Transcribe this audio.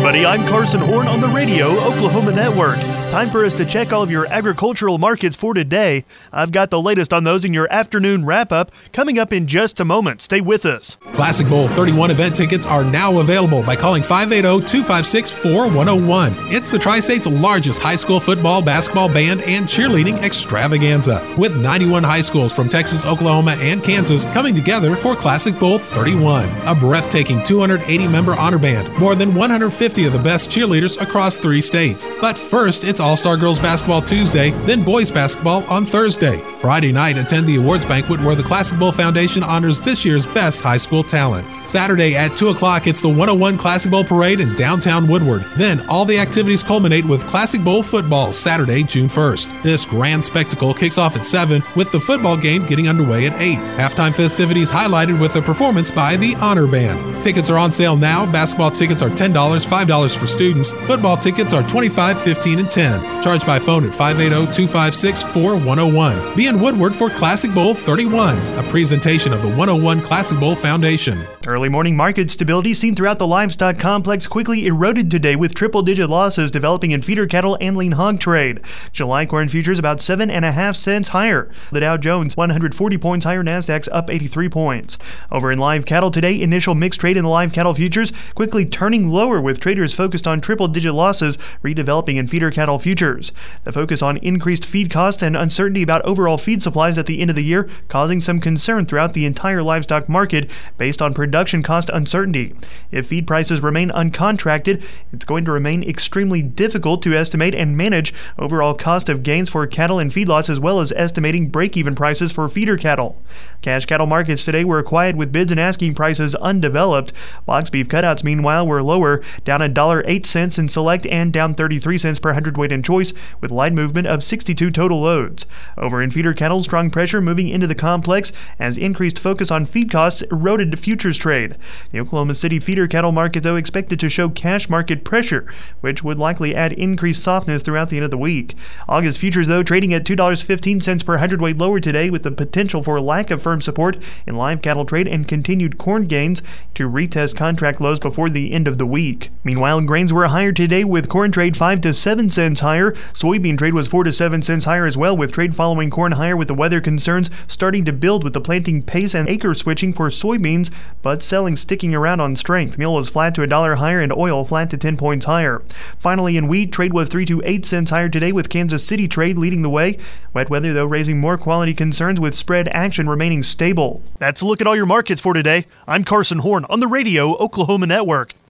everybody. I'm Carson Horn on the Radio Oklahoma Network. Time for us to check all of your agricultural markets for today. I've got the latest on those in your afternoon wrap-up coming up in just a moment. Stay with us. Classic Bowl 31 event tickets are now available by calling 580-256-4101. It's the Tri-State's largest high school football, basketball, band, and cheerleading extravaganza, with 91 high schools from Texas, Oklahoma, and Kansas coming together for Classic Bowl 31, a breathtaking 280-member honor band, more than 150 of the best cheerleaders across 3 states. But first, it's All-Star Girls Basketball Tuesday, then Boys Basketball on Thursday. Friday night, attend the awards banquet where the Classic Bowl Foundation honors this year's best high school talent. Saturday at 2 o'clock, it's the 101 Classic Bowl Parade in downtown Woodward. Then all the activities culminate with Classic Bowl football Saturday, June 1st. This grand spectacle kicks off at 7, with the football game getting underway at 8. Halftime festivities highlighted with a performance by the Honor Band. Tickets are on sale now. Basketball tickets are $10, $5 for students. Football tickets are $25, $15, and $10. Charged by phone at 580-256-4101. Be in Woodward for Classic Bowl 31, a presentation of the 101 Classic Bowl Foundation. Early morning market stability seen throughout the livestock complex quickly eroded today with triple-digit losses developing in feeder cattle and lean hog trade. July corn futures about 7.5 cents higher. The Dow Jones 140 points higher, Nasdaq's up 83 points. Over in live cattle today, initial mixed trade in the live cattle futures quickly turning lower with traders focused on triple-digit losses redeveloping in feeder cattle futures. The focus on increased feed costs and uncertainty about overall feed supplies at the end of the year causing some concern throughout the entire livestock market based on production cost uncertainty. If feed prices remain uncontracted, it's going to remain extremely difficult to estimate and manage overall cost of gains for cattle and feedlots, as well as estimating break-even prices for feeder cattle. Cash cattle markets today were quiet with bids and asking prices undeveloped. Box beef cutouts, meanwhile, were lower, down $1.08 in select and down 33 cents per hundredweight in choice, with light movement of 62 total loads. Over in feeder cattle, strong pressure moving into the complex as increased focus on feed costs eroded futures trade. The Oklahoma City feeder cattle market, though, expected to show cash market pressure, which would likely add increased softness throughout the end of the week. August futures, though, trading at $2.15 per hundredweight lower today, with the potential for lack of firm support in live cattle trade and continued corn gains to retest contract lows before the end of the week. Meanwhile, grains were higher today, with corn trade 5 to 7 cents higher. Soybean trade was 4 to 7 cents higher as well, with trade following corn higher, with the weather concerns starting to build with the planting pace and acre switching for soybeans, but selling sticking around on strength. Meal was flat to $1 higher and oil flat to 10 points higher. Finally, in wheat, trade was 3 to 8 cents higher today, with Kansas City trade leading the way. Wet weather, though, raising more quality concerns, with spread action remaining stable. That's a look at all your markets for today. I'm Carson Horn on the Radio Oklahoma Network.